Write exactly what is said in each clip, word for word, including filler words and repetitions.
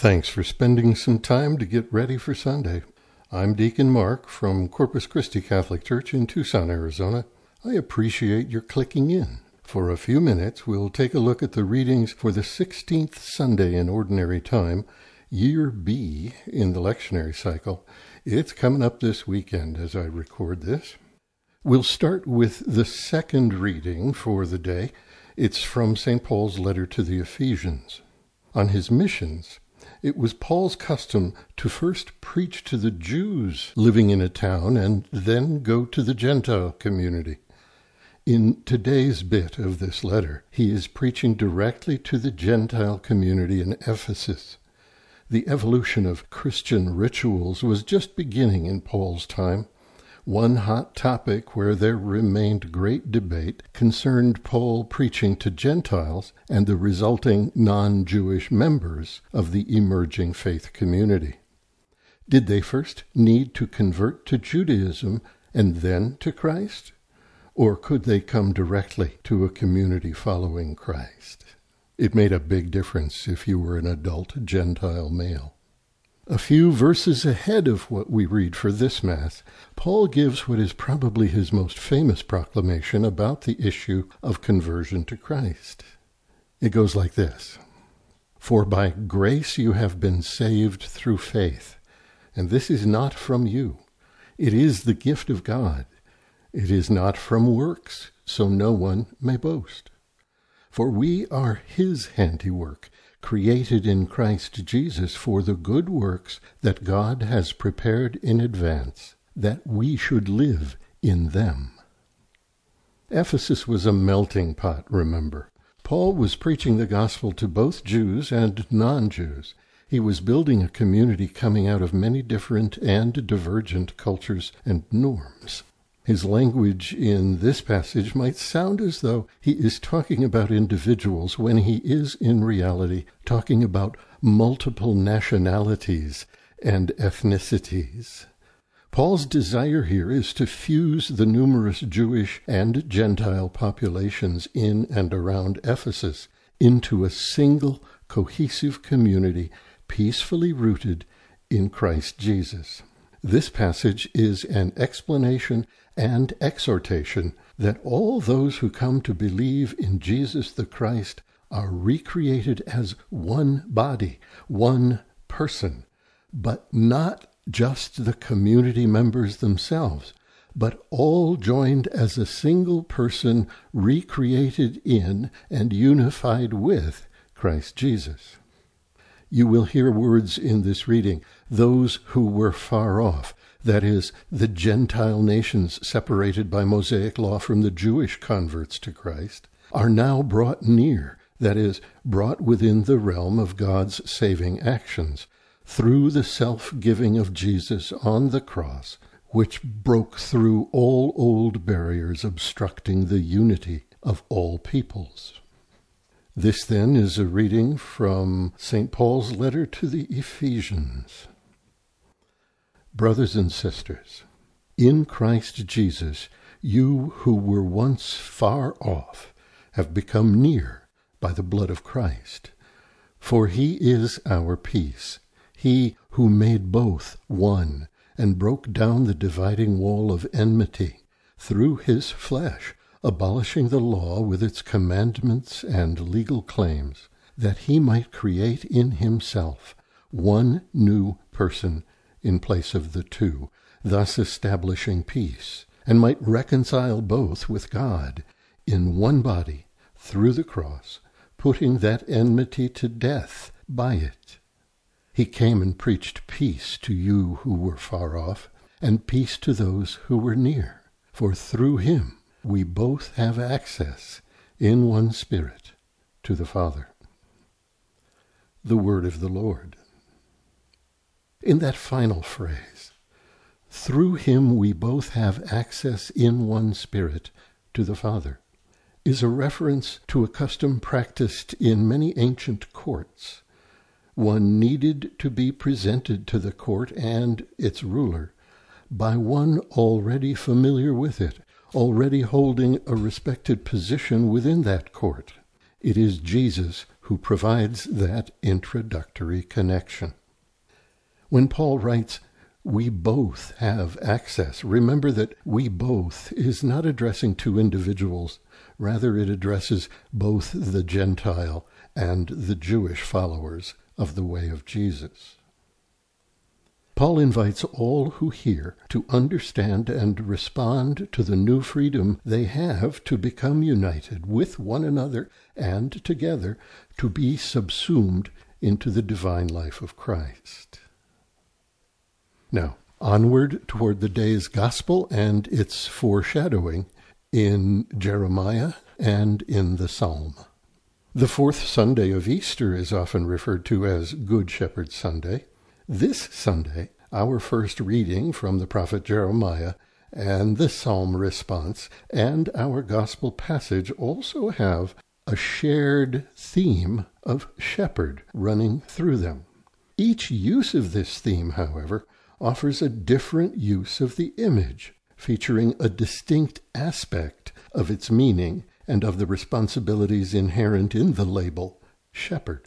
Thanks for spending some time to get ready for Sunday. I'm Deacon Mark from Corpus Christi Catholic Church in Tucson, Arizona. I appreciate your clicking in. For a few minutes, we'll take a look at the readings for the sixteenth Sunday in Ordinary Time, Year B in the lectionary cycle. It's coming up this weekend as I record this. We'll start with the second reading for the day. It's from Saint Paul's letter to the Ephesians. On his missions, it was Paul's custom to first preach to the Jews living in a town and then go to the Gentile community. In today's bit of this letter, he is preaching directly to the Gentile community in Ephesus. The evolution of Christian rituals was just beginning in Paul's time. One hot topic where there remained great debate concerned Paul preaching to Gentiles and the resulting non-Jewish members of the emerging faith community. Did they first need to convert to Judaism and then to Christ? Or could they come directly to a community following Christ? It made a big difference if you were an adult Gentile male. A few verses ahead of what we read for this Mass, Paul gives what is probably his most famous proclamation about the issue of conversion to Christ. It goes like this: "For by grace you have been saved through faith, and this is not from you. It is the gift of God. It is not from works, so no one may boast. For we are his handiwork, created in Christ Jesus for the good works that God has prepared in advance, that we should live in them." Ephesus was a melting pot, remember. Paul was preaching the gospel to both Jews and non-Jews. He was building a community coming out of many different and divergent cultures and norms. His language in this passage might sound as though he is talking about individuals when he is in reality talking about multiple nationalities and ethnicities. Paul's desire here is to fuse the numerous Jewish and Gentile populations in and around Ephesus into a single cohesive community peacefully rooted in Christ Jesus. This passage is an explanation and exhortation that all those who come to believe in Jesus the Christ are recreated as one body, one person, but not just the community members themselves, but all joined as a single person recreated in and unified with Christ Jesus. You will hear words in this reading, those who were far off, that is, the Gentile nations separated by Mosaic law from the Jewish converts to Christ, are now brought near, that is, brought within the realm of God's saving actions, through the self-giving of Jesus on the cross, which broke through all old barriers obstructing the unity of all peoples. This, then, is a reading from Saint Paul's letter to the Ephesians. Brothers and sisters, in Christ Jesus, you who were once far off have become near by the blood of Christ. For he is our peace, he who made both one and broke down the dividing wall of enmity through his flesh, abolishing the law with its commandments and legal claims, that he might create in himself one new person in place of the two, thus establishing peace, and might reconcile both with God in one body through the cross, putting that enmity to death by it. He came and preached peace to you who were far off, and peace to those who were near. For through him we both have access in one Spirit to the Father. The word of the Lord. In that final phrase, through him we both have access in one Spirit to the Father, is a reference to a custom practiced in many ancient courts. One needed to be presented to the court and its ruler by one already familiar with it, already holding a respected position within that court. It is Jesus who provides that introductory connection. When Paul writes, "We both have access," remember that "we both" is not addressing two individuals. Rather, it addresses both the Gentile and the Jewish followers of the way of Jesus. Paul invites all who hear to understand and respond to the new freedom they have to become united with one another and together to be subsumed into the divine life of Christ. Now, onward toward the day's gospel and its foreshadowing in Jeremiah and in the Psalm. The fourth Sunday of Easter is often referred to as Good Shepherd Sunday. This Sunday, our first reading from the prophet Jeremiah and the Psalm response and our gospel passage also have a shared theme of shepherd running through them. Each use of this theme, however, offers a different use of the image, featuring a distinct aspect of its meaning and of the responsibilities inherent in the label shepherd.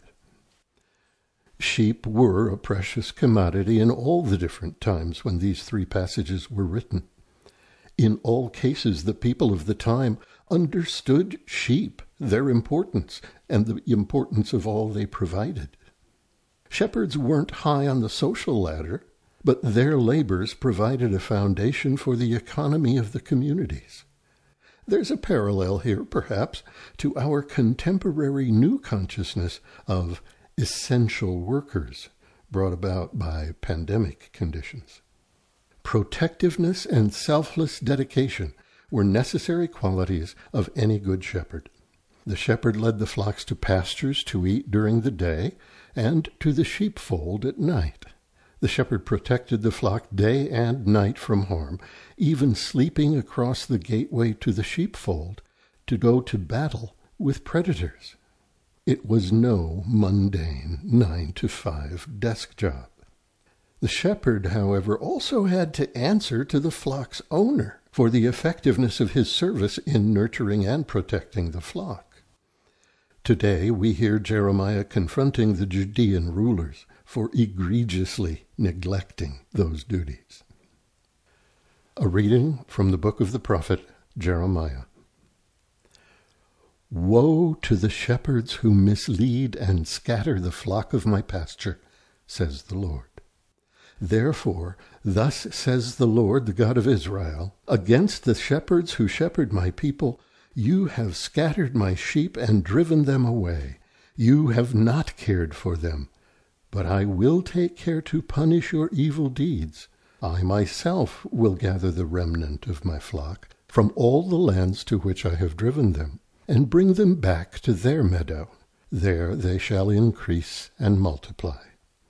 Sheep were a precious commodity in all the different times when these three passages were written. In all cases, the people of the time understood sheep, their importance, and the importance of all they provided. Shepherds weren't high on the social ladder, but their labors provided a foundation for the economy of the communities. There's a parallel here, perhaps, to our contemporary new consciousness of essential workers brought about by pandemic conditions. Protectiveness and selfless dedication were necessary qualities of any good shepherd. The shepherd led the flocks to pastures to eat during the day and to the sheepfold at night. The shepherd protected the flock day and night from harm, even sleeping across the gateway to the sheepfold to go to battle with predators. It was no mundane nine to five desk job. The shepherd, however, also had to answer to the flock's owner for the effectiveness of his service in nurturing and protecting the flock. Today we hear Jeremiah confronting the Judean rulers for egregiously neglecting those duties. A reading from the book of the prophet Jeremiah. Woe to the shepherds who mislead and scatter the flock of my pasture, says the Lord. Therefore, thus says the Lord, the God of Israel, against the shepherds who shepherd my people, you have scattered my sheep and driven them away. You have not cared for them. But I will take care to punish your evil deeds. I myself will gather the remnant of my flock from all the lands to which I have driven them, and bring them back to their meadow. There they shall increase and multiply.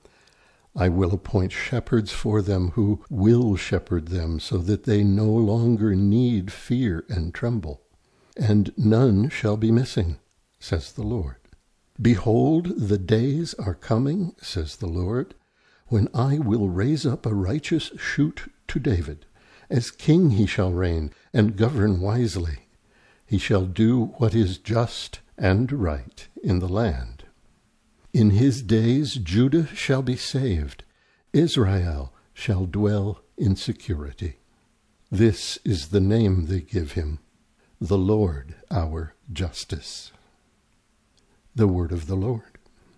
I will appoint shepherds for them who will shepherd them, so that they no longer need fear and tremble. And none shall be missing, says the Lord. Behold, the days are coming, says the Lord, when I will raise up a righteous shoot to David. As king he shall reign, and govern wisely. He shall do what is just and right in the land. In his days Judah shall be saved. Israel shall dwell in security. This is the name they give him, the Lord our justice. The word of the Lord.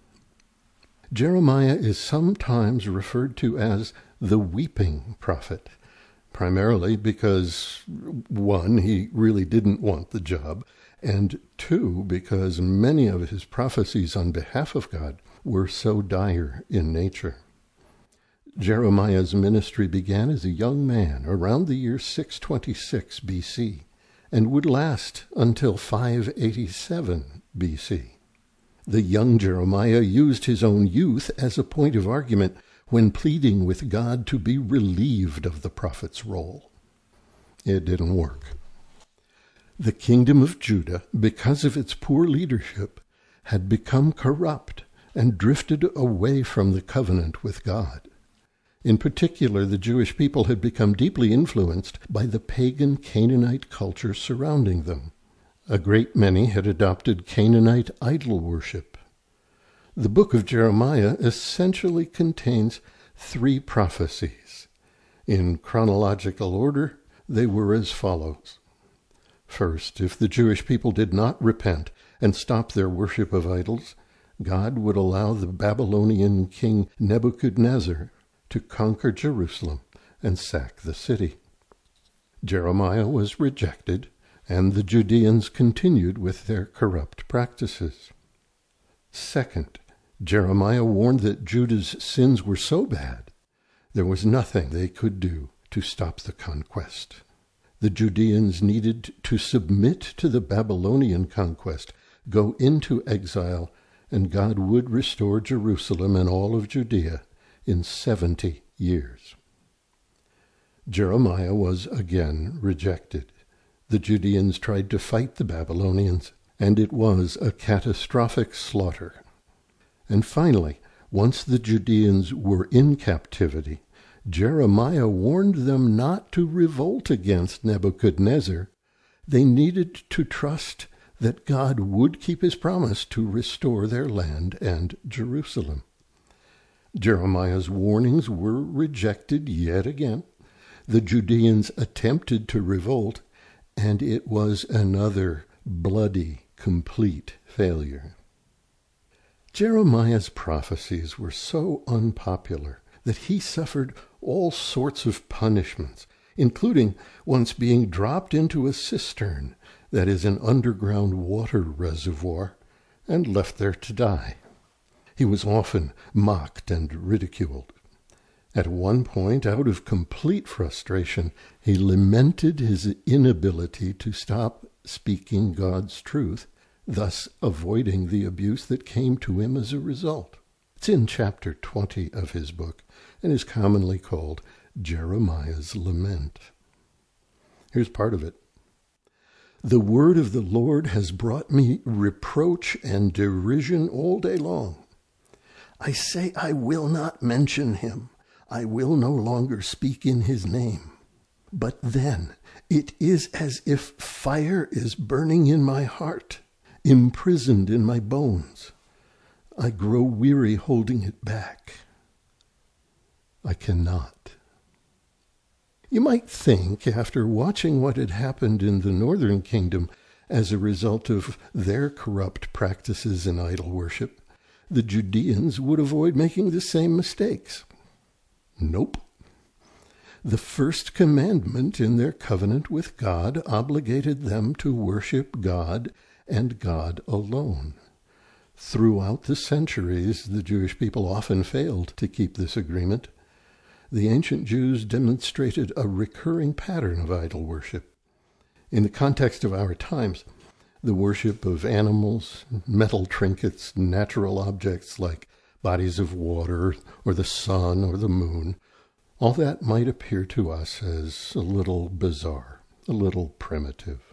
Jeremiah is sometimes referred to as the weeping prophet, primarily because, one, he really didn't want the job, and two, because many of his prophecies on behalf of God were so dire in nature. Jeremiah's ministry began as a young man around the year six twenty-six B C and would last until five eighty-seven B C. The young Jeremiah used his own youth as a point of argument when pleading with God to be relieved of the prophet's role. It didn't work. The kingdom of Judah, because of its poor leadership, had become corrupt and drifted away from the covenant with God. In particular, the Jewish people had become deeply influenced by the pagan Canaanite culture surrounding them. A great many had adopted Canaanite idol worship, The book of Jeremiah essentially contains three prophecies. In chronological order, they were as follows. First, if the Jewish people did not repent and stop their worship of idols, God would allow the Babylonian king Nebuchadnezzar to conquer Jerusalem and sack the city. Jeremiah was rejected, and the Judeans continued with their corrupt practices. Second, Jeremiah warned that Judah's sins were so bad, there was nothing they could do to stop the conquest. The Judeans needed to submit to the Babylonian conquest, go into exile, and God would restore Jerusalem and all of Judea in seventy years. Jeremiah was again rejected. The Judeans tried to fight the Babylonians, and it was a catastrophic slaughter. And finally, once the Judeans were in captivity, Jeremiah warned them not to revolt against Nebuchadnezzar. They needed to trust that God would keep his promise to restore their land and Jerusalem. Jeremiah's warnings were rejected yet again. The Judeans attempted to revolt, and it was another bloody, complete failure. Jeremiah's prophecies were so unpopular that he suffered all sorts of punishments, including once being dropped into a cistern, that is an underground water reservoir, and left there to die. He was often mocked and ridiculed. At one point, out of complete frustration, he lamented his inability to stop speaking God's truth, thus avoiding the abuse that came to him as a result. It's in chapter twenty of his book and is commonly called Jeremiah's Lament. Here's part of it. The word of the Lord has brought me reproach and derision all day long. I say I will not mention him. I will no longer speak in his name. But then it is as if fire is burning in my heart, imprisoned in my bones. I grow weary holding it back. I cannot. You might think, after watching what had happened in the northern kingdom as a result of their corrupt practices in idol worship, the Judeans would avoid making the same mistakes. Nope. The first commandment in their covenant with God obligated them to worship God and God alone. Throughout the centuries, the Jewish people often failed to keep this agreement. The ancient Jews demonstrated a recurring pattern of idol worship. In the context of our times, the worship of animals, metal trinkets, natural objects like bodies of water or the sun or the moon, all that might appear to us as a little bizarre, a little primitive.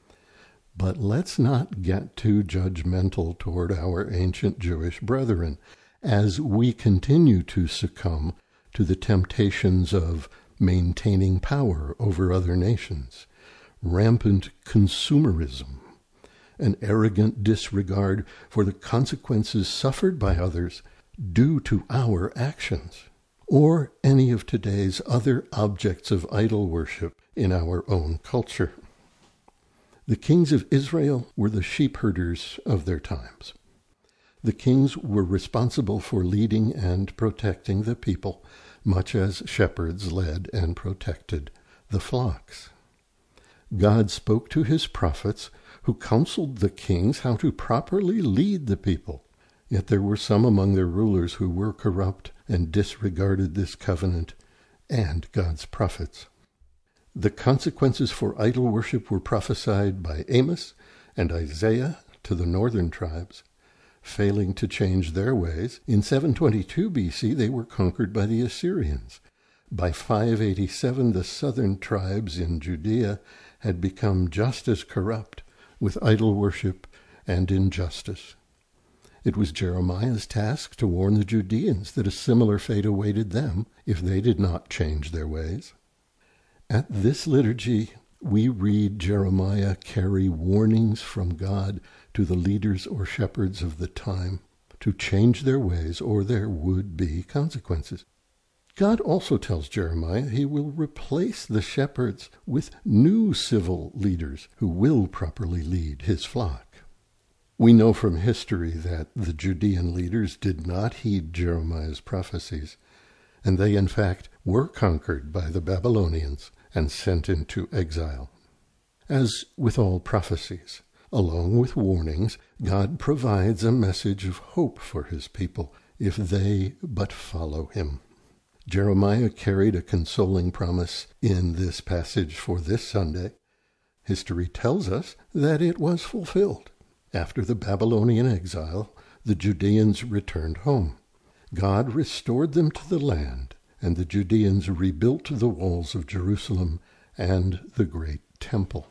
But let's not get too judgmental toward our ancient Jewish brethren as we continue to succumb to the temptations of maintaining power over other nations, rampant consumerism, an arrogant disregard for the consequences suffered by others due to our actions, or any of today's other objects of idol worship in our own culture. The kings of Israel were the sheep herders of their times. The kings were responsible for leading and protecting the people, much as shepherds led and protected the flocks. God spoke to his prophets, who counseled the kings how to properly lead the people. Yet there were some among their rulers who were corrupt and disregarded this covenant and God's prophets. The consequences for idol worship were prophesied by Amos and Isaiah to the northern tribes. Failing to change their ways, in seven twenty-two B C they were conquered by the Assyrians. By five eighty-seven the southern tribes in Judea had become just as corrupt, with idol worship and injustice. It was Jeremiah's task to warn the Judeans that a similar fate awaited them if they did not change their ways. At this liturgy, we read Jeremiah carry warnings from God to the leaders or shepherds of the time, to change their ways or there would be consequences. God also tells Jeremiah he will replace the shepherds with new civil leaders who will properly lead his flock. We know from history that the Judean leaders did not heed Jeremiah's prophecies, and they in fact were conquered by the Babylonians and sent into exile. As with all prophecies, along with warnings, God provides a message of hope for his people if they but follow him. Jeremiah carried a consoling promise in this passage for this Sunday. History tells us that it was fulfilled. After the Babylonian exile, the Judeans returned home. God restored them to the land, and the Judeans rebuilt the walls of Jerusalem and the great temple.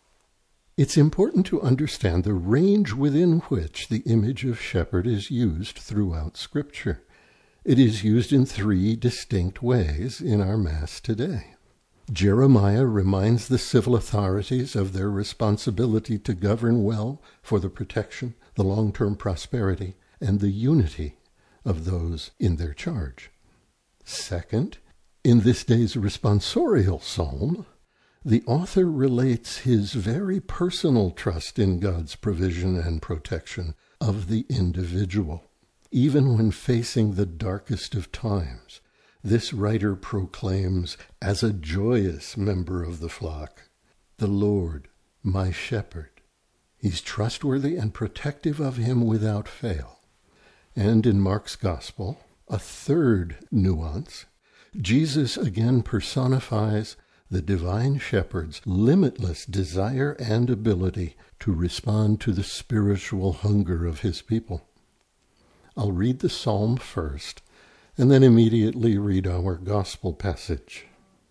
It's important to understand the range within which the image of shepherd is used throughout Scripture. It is used in three distinct ways in our Mass today. Jeremiah reminds the civil authorities of their responsibility to govern well for the protection, the long-term prosperity, and the unity of those in their charge. Second, in this day's responsorial psalm, the author relates his very personal trust in God's provision and protection of the individual. Even when facing the darkest of times, this writer proclaims, as a joyous member of the flock, "The Lord, my shepherd." He's trustworthy and protective of him without fail. And in Mark's Gospel, a third nuance, Jesus again personifies the divine shepherd's limitless desire and ability to respond to the spiritual hunger of his people. I'll read the psalm first, and then immediately read our gospel passage.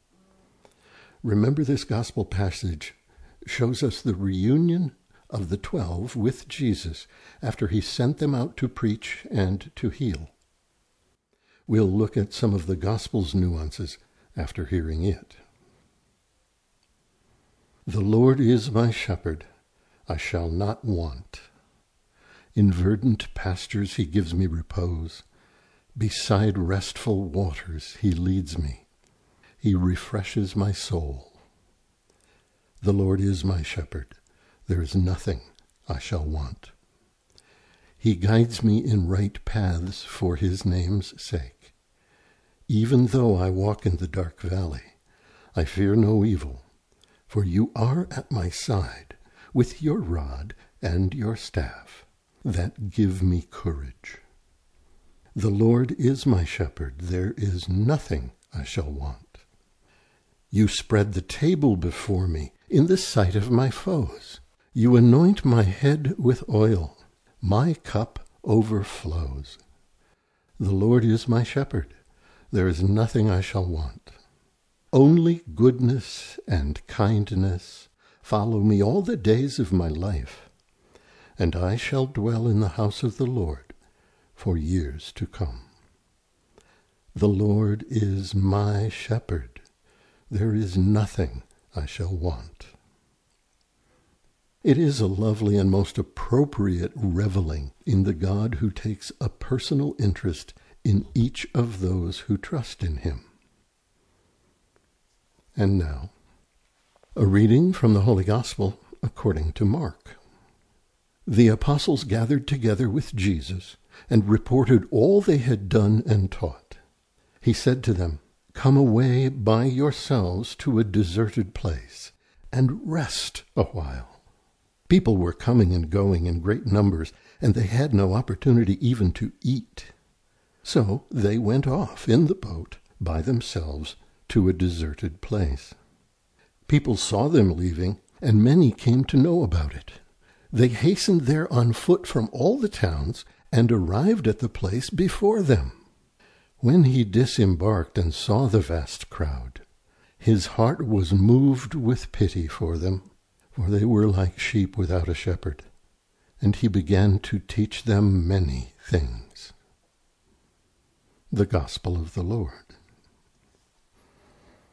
Remember, this gospel passage shows us the reunion of the twelve with Jesus after he sent them out to preach and to heal. We'll look at some of the gospel's nuances after hearing it. The Lord is my shepherd, I shall not want. In verdant pastures he gives me repose. Beside restful waters he leads me. He refreshes my soul. The Lord is my shepherd. There is nothing I shall want. He guides me in right paths for his name's sake. Even though I walk in the dark valley, I fear no evil, for you are at my side with your rod and your staff that give me courage. The Lord is my shepherd, there is nothing I shall want. You spread the table before me in the sight of my foes. You anoint my head with oil, my cup overflows. The Lord is my shepherd, there is nothing I shall want. Only goodness and kindness follow me all the days of my life, and I shall dwell in the house of the Lord for years to come. The Lord is my shepherd. There is nothing I shall want. It is a lovely and most appropriate reveling in the God who takes a personal interest in each of those who trust in him. And now, a reading from the Holy Gospel according to Mark. The apostles gathered together with Jesus and reported all they had done and taught. He said to them, "Come away by yourselves to a deserted place, and rest a while." People were coming and going in great numbers, and they had no opportunity even to eat. So they went off in the boat by themselves to a deserted place. People saw them leaving, and many came to know about it. They hastened there on foot from all the towns and arrived at the place before them. When he disembarked and saw the vast crowd, his heart was moved with pity for them, for they were like sheep without a shepherd, and he began to teach them many things. The Gospel of the Lord.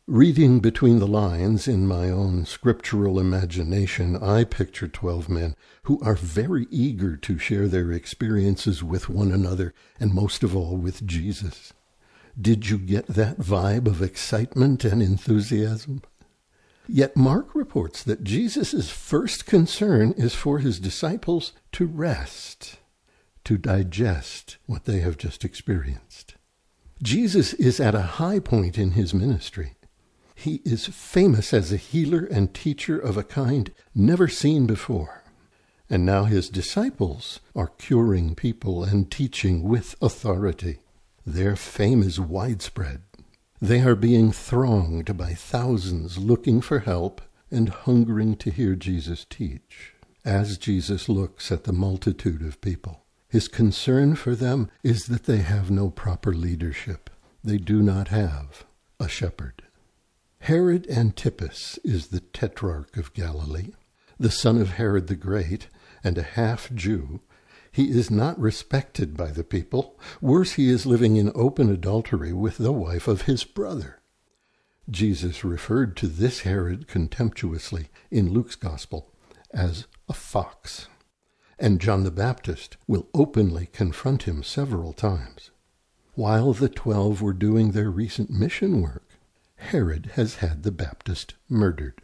Reading between the lines in my own scriptural imagination, I picture twelve men who are very eager to share their experiences with one another, and most of all with Jesus. Did you get that vibe of excitement and enthusiasm? Yet Mark reports that Jesus' first concern is for his disciples to rest, to digest what they have just experienced. Jesus is at a high point in his ministry. He is famous as a healer and teacher of a kind never seen before. And now his disciples are curing people and teaching with authority. Their fame is widespread. They are being thronged by thousands looking for help and hungering to hear Jesus teach. As Jesus looks at the multitude of people, his concern for them is that they have no proper leadership. They do not have a shepherd. Herod Antipas is the tetrarch of Galilee, the son of Herod the Great, and a half-Jew. He is not respected by the people. Worse, he is living in open adultery with the wife of his brother. Jesus referred to this Herod contemptuously in Luke's Gospel as a fox, and John the Baptist will openly confront him several times. While the twelve were doing their recent mission work, Herod has had the Baptist murdered.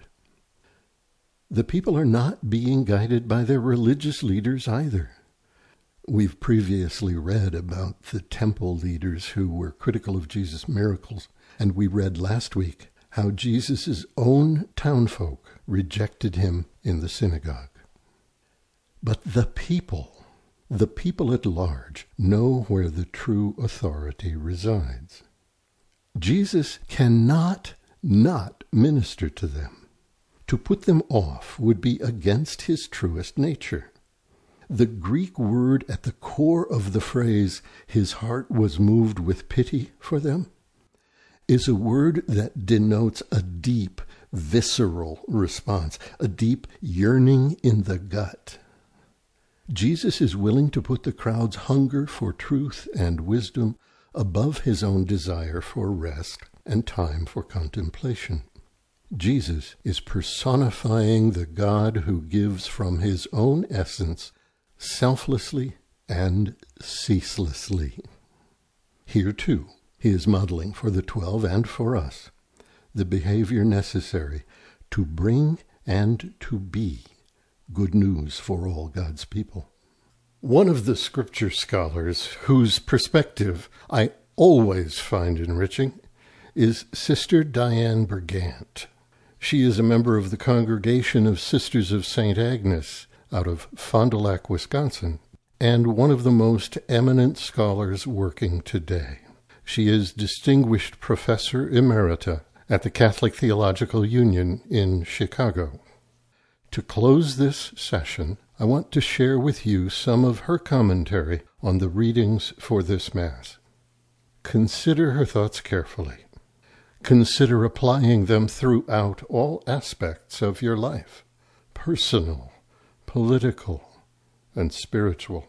The people are not being guided by their religious leaders either. We've previously read about the temple leaders who were critical of Jesus' miracles, and we read last week how Jesus' own townfolk rejected him in the synagogue. But the people, the people at large, know where the true authority resides. Jesus cannot not minister to them. To put them off would be against his truest nature. The Greek word at the core of the phrase, his heart was moved with pity for them, is a word that denotes a deep, visceral response, a deep yearning in the gut. Jesus is willing to put the crowd's hunger for truth and wisdom above his own desire for rest and time for contemplation. Jesus is personifying the God who gives from his own essence selflessly and ceaselessly. Here, too, he is modeling for the twelve and for us the behavior necessary to bring and to be good news for all God's people. One of the scripture scholars whose perspective I always find enriching is Sister Diane Bergant. She is a member of the Congregation of Sisters of Saint Agnes out of Fond du Lac, Wisconsin, and one of the most eminent scholars working today. She is Distinguished Professor Emerita at the Catholic Theological Union in Chicago. To close this session, I want to share with you some of her commentary on the readings for this Mass. Consider her thoughts carefully. Consider applying them throughout all aspects of your life, personal, political, and spiritual.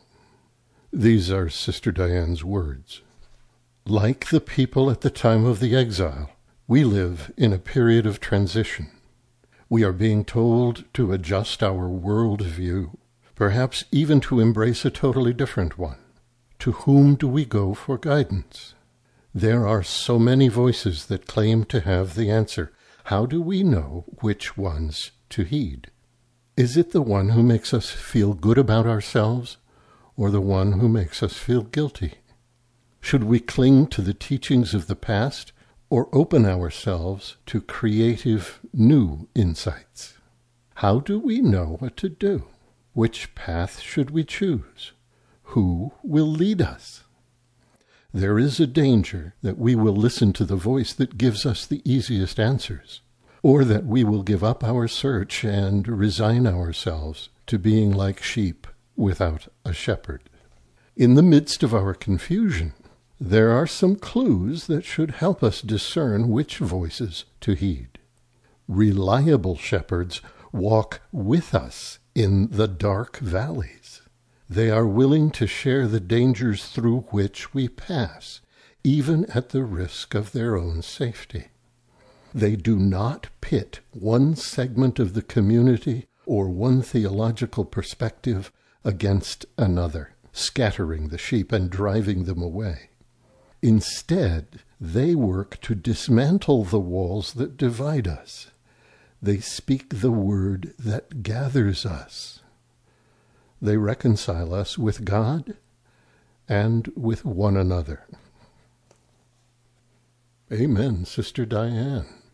These are Sister Diane's words. Like the people at the time of the exile, we live in a period of transition. We are being told to adjust our world view, perhaps even to embrace a totally different one. To whom do we go for guidance? There are so many voices that claim to have the answer. How do we know which ones to heed? Is it the one who makes us feel good about ourselves, or the one who makes us feel guilty? Should we cling to the teachings of the past, or open ourselves to creative new insights? How do we know what to do? Which path should we choose? Who will lead us? There is a danger that we will listen to the voice that gives us the easiest answers, or that we will give up our search and resign ourselves to being like sheep without a shepherd. In the midst of our confusion, there are some clues that should help us discern which voices to heed. Reliable shepherds walk with us in the dark valleys. They are willing to share the dangers through which we pass, even at the risk of their own safety. They do not pit one segment of the community or one theological perspective against another, scattering the sheep and driving them away. Instead, they work to dismantle the walls that divide us. They speak the word that gathers us. They reconcile us with God and with one another. Amen, Sister Diane.